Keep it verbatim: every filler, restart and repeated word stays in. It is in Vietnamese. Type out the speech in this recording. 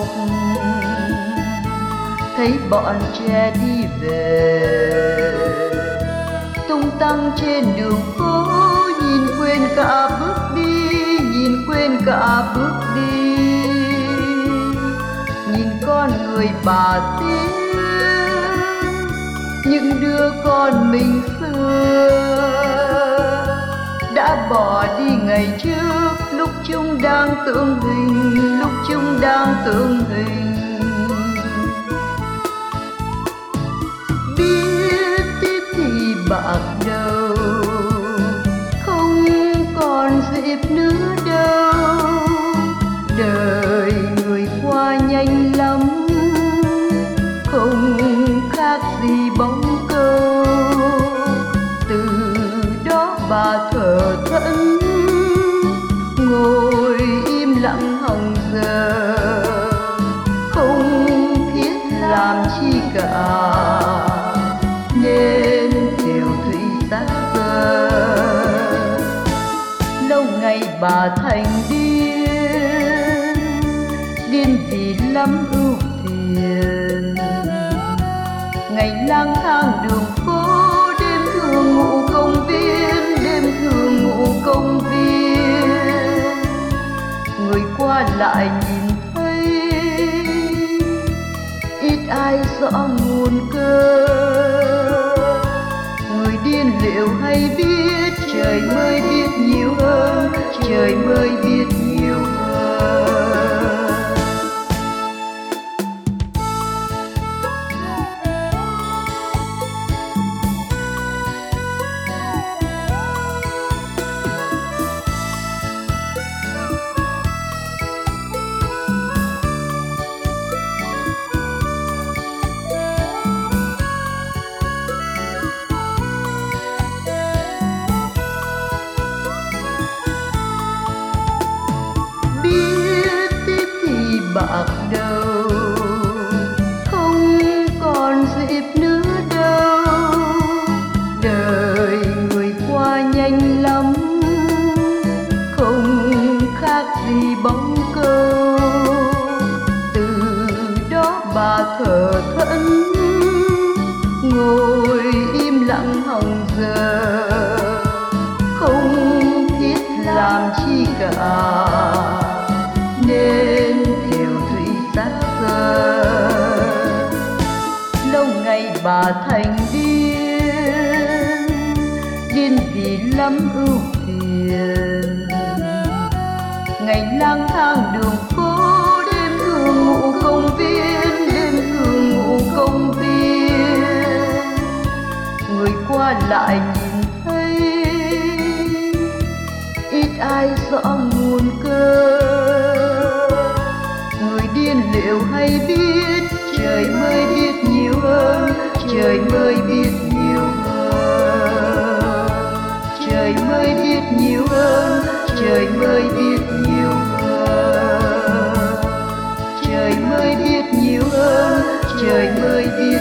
học, thấy bọn trẻ đi về tung tăng trên đường phố, nhìn quên cả bước đi, nhìn quên cả bước đi. Nhìn con người bà Tiên, những đứa con mình xưa đã bỏ đi ngày trước, lúc chúng đang tưởng hình, lúc chúng đang tưởng hình. Biết tiếp thì bạc đầu, không còn dịp nữa đâu. Đời người qua nhanh lắm, không khác gì bóng câu. Từ đó bà thở thẫn, ngồi im lặng hằng giờ, không thiết làm chi cả, nên theo thủy xác giờ. Lâu ngày bà thành điên, điên vì lắm ưu phiền. Ngày lang thang đường phố, đêm thường ngủ công viên, đêm thường ngủ công viên. Người qua lại nhìn thấy, ít ai rõ nguồn cơn. Người điên liệu hay biết, trời mới biết nhiều hơn, trời mới biết nhiều hơn. Bạc đầu, không còn dịp nữa đâu. Đời người qua nhanh lắm, không khác gì bóng câu. Từ đó bà thở thẫn, ngồi im lặng hằng giờ, không thiết làm chi cả, nên theo thủy xác giờ. Lâu ngày bà thành điên, điên vì lắm ưu phiền. Ngày lang thang đường phố, đêm thường ngủ công viên, đêm thường ngủ công viên. Người qua lại nhìn thấy, ít ai rõ nguồn cơn. Người điên liệu hay biết, trời mới biết nhiều hơn, trời mới biết nhiều hơn. Trời mới biết nhiều hơn, trời mới biết nhiều hơn. Trời mới biết nhiều hơn, trời mới biết